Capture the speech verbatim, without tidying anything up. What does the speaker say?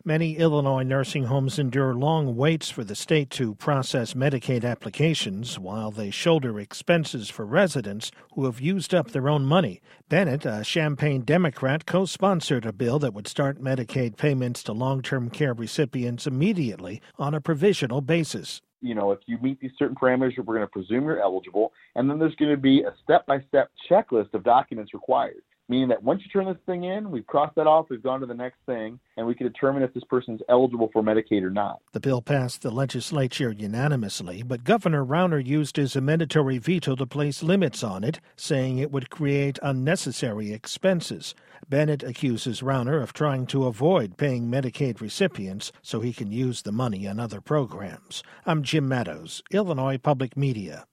Many Illinois nursing homes endure long waits for the state to process Medicaid applications while they shoulder expenses for residents who have used up their own money. Bennett, a Champaign Democrat, co-sponsored a bill that would start Medicaid payments to long-term care recipients immediately on a provisional basis. You know, if you meet these certain parameters, we're going to presume you're eligible, and then there's going to be a step-by-step checklist of documents required, meaning that once you turn this thing in, we've crossed that off, we've gone to the next thing, and we can determine if this person is eligible for Medicaid or not. The bill passed the legislature unanimously, but Governor Rauner used his mandatory veto to place limits on it, saying it would create unnecessary expenses. Bennett accuses Rauner of trying to avoid paying Medicaid recipients so he can use the money on other programs. I'm Jim Meadows, Illinois Public Media.